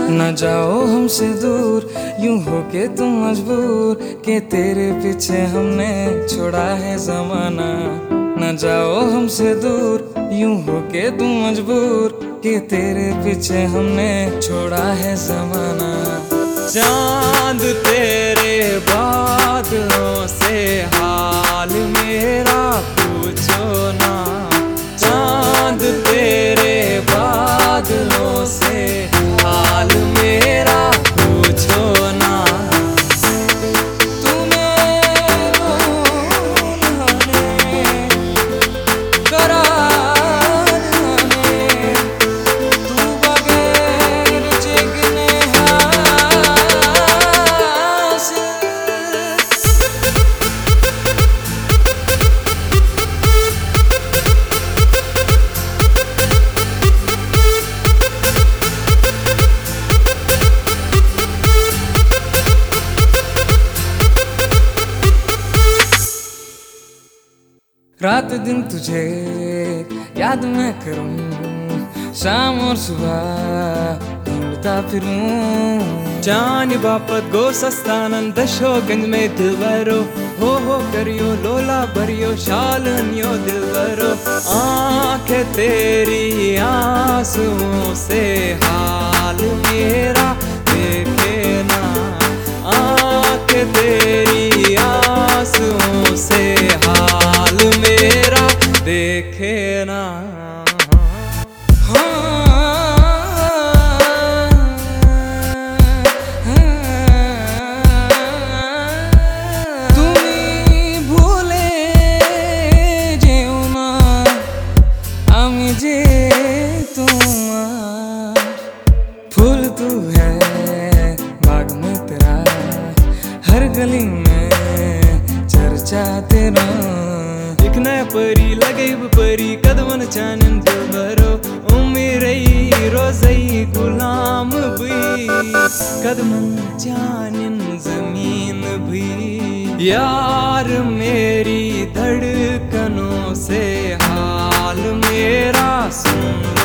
न जाओ हमसे दूर, यूं हो के तुम मजबूर के तेरे पीछे हमने छोड़ा है जमाना। न जाओ हमसे दूर, यूं हो के तुम मजबूर के तेरे पीछे हमने छोड़ा है जमाना। चांद तेरे बादलों से हाल मेरा पूछो ना, चांद तेरे बादलों से हाल मेरा पूछो ना। तूने करार ने तू बगैर जगने रात दिन तुझे याद मैं करूं, शाम और सुबह ढूंढता फिरूं। जान बापत गो सस्तानन दशोगंज में दिलवरो, हो करियो लोला भरियो शालनियो दिलवरो। आंखें तेरी आंसुओं से हाल मेरा देखे ना, आंखें तेरी आंसुओं से हाल मेरा देखे ना। फूल तू है बाग में तेरा, हर गली में चर्चा तेरा। दिखना परी लगे परी कदमन चानन दिलबरो, उम्मीरई रोजई गुलाम भी कदमन चानन जमीन भी। यार मेरी धड़कनों से हाल मेरा सुन